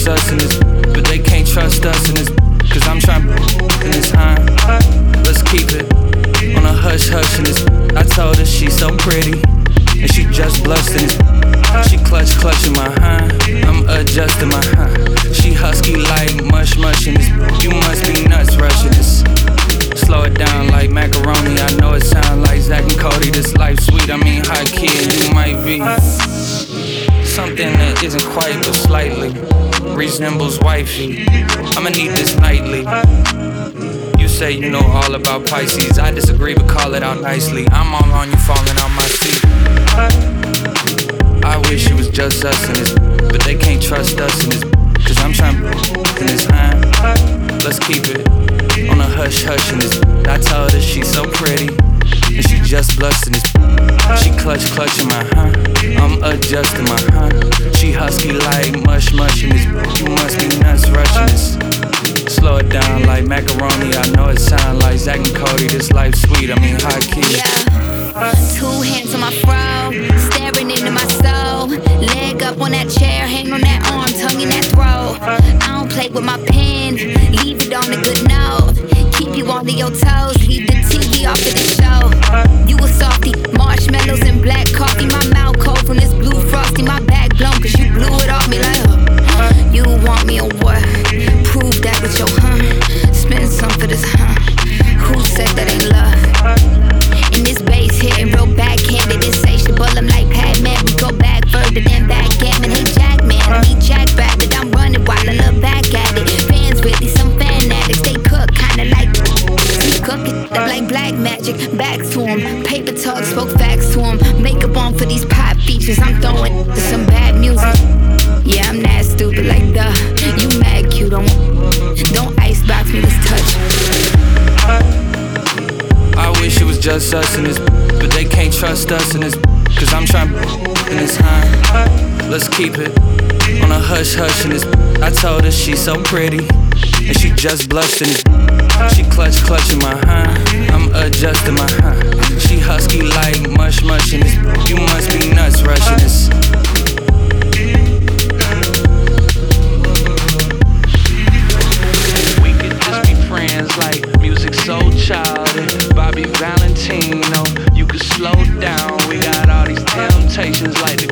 just us in this, but they can't trust us in this, cause I'm trying in this, huh? Let's keep it on a hush hush in this. I told her she's so pretty, and she just blushed in this. She clutching my hand, I'm adjusting my hand. She husky like mush in this. You must be nuts rushing this. Slow it down like macaroni. I know it sound like Zach and Cody. This life sweet, I mean high key, and you might be something that isn't quite but slightly resembles wifey. I'ma need this nightly. You say you know all about Pisces. I disagree, but call it out nicely. I'm all on you, falling out my seat. I wish it was just us in this, but they can't trust us in this, cause I'm trying in this, huh? Let's keep it on a hush hush in this. I told her she's so pretty, and she just blushed in this. She clutching my hand, I'm adjusting my hand. She husky like mush in this. You must be nuts rushing this. Slow it down like macaroni. I know it sound like Zach and Cody. This life sweet, I mean high key. Yeah, 2 hands on my fro, staring into my soul. Leg up on that chair, hand on that arm, tongue in that throat. I don't play with my pen, leave it on a good note. Keep you on your toes, leave the TV off of the show. You a softy, marshmallows and black coffee. My mouth cold from this blue frosty. My back blown cause you blew it off me like you want me or what? Prove that with your spend some for this Who said that ain't love? And this bass hitting real backhanded, insatiable. I'm like Pac-Man, we go back further than backgammon. Hey Jackman, I need Jack Rabbit. I'm running while I look back at it. Fans really some fan addicts. They cook kinda like cook it up like black magic. Back to them, paper talk, spoke facts to them. Makeup on for these pop features. I'm throwing to some bad music. Yeah, I'm that stupid like duh. You mad cute, don't icebox me, let's touch. I wish it was just us in this, but they can't trust us in this, cause I'm trying in this, huh? Let's keep it on a hush hush in this. I told her she's so pretty, and she just blushed in this. She clutching my hand, I'm adjusting my hand. She husky like mush in this. You must be nuts rushing this. We could just be friends like Musiq Soulchild and Bobby Valentino. You could slow down, we got all these temptations like the